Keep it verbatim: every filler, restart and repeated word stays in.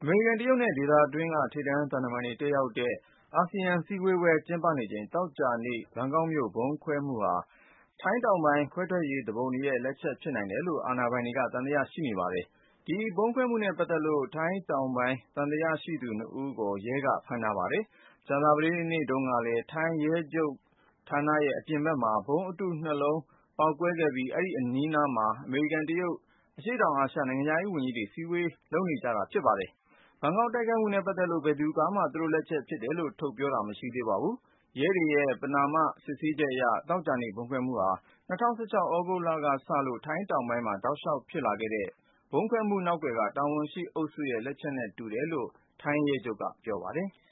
အမေရိကန်၊ တရုတ်နဲ့ ဒေသတွင်းက ထိပ်တန်းသံတမန်တွေ တက်ရောက်တဲ့ အာဆီယံစည်းဝေးပွဲ ကျင်းပနေချိန် သောကြာနေ့ ဘန်ကောက်မြို့ ဗုံးခွဲမှုဟာ ထိုင်းတောင်ပိုင်း ခွဲထွက်ရေးသူပုန်တွေရဲ့ လက်ချက် ဖြစ်နိုင်တယ်လို့ အာဏာပိုင်တွေက သံသယ ရှိနေပါတယ်။ ဒီဗုံးခွဲမှုနဲ့ ပတ်သက်လို့ ထိုင်းတောင်ပိုင်း သံသယရှိသူ နှစ်ဦးကို ရဲက ဖမ်းထားပါတယ်။ ကြာသပတေးနေ့တုန်းကလည်း ထိုင်းရဲချုပ်ဌာနရဲ့ အပြင်ဘက်မှာ ဗုံးအတု နှစ်လုံး ပေါက်ကွဲခဲ့ပြီး အဲဒီအနီးနားမှာ အမေရိကန်၊ တရုတ်၊ အရှေ့တောင်အာရှ နိုင်ငံခြားရေးဝန်ကြီးတွေ အစည်းအဝေး လုပ်နေကြတာ ဖြစ်ပါတယ်။ ဘန်ကောက်တိုက်ခိုက်မှုနဲ့ ပတ်သက်လို့ ဘယ်သူကမှ သူတို့လက်ချက်ဖြစ်တယ်လို့ ထုတ်ပြောတာ မရှိသေးပါဘူး။ ရဲတွေရဲ့ ပဏာမ စစ်ဆေးချက်အရ သောကြာနေ့ ဗုံးခွဲမှုဟာ ၂၀၁၆ သြဂုတ်လကစလို့ ထိုင်းတောင်ပိုင်းမှာ တောက်လျှောက် ဖြစ်လာခဲ့တဲ့ ဗုံးခွဲမှုနောက်ကွယ်က တာဝန်ရှိအုပ်စုရဲ့ လက်ချက်နဲ့ တူတယ်လို့ ထိုင်းရဲချုပ်က ပြောပါတယ်။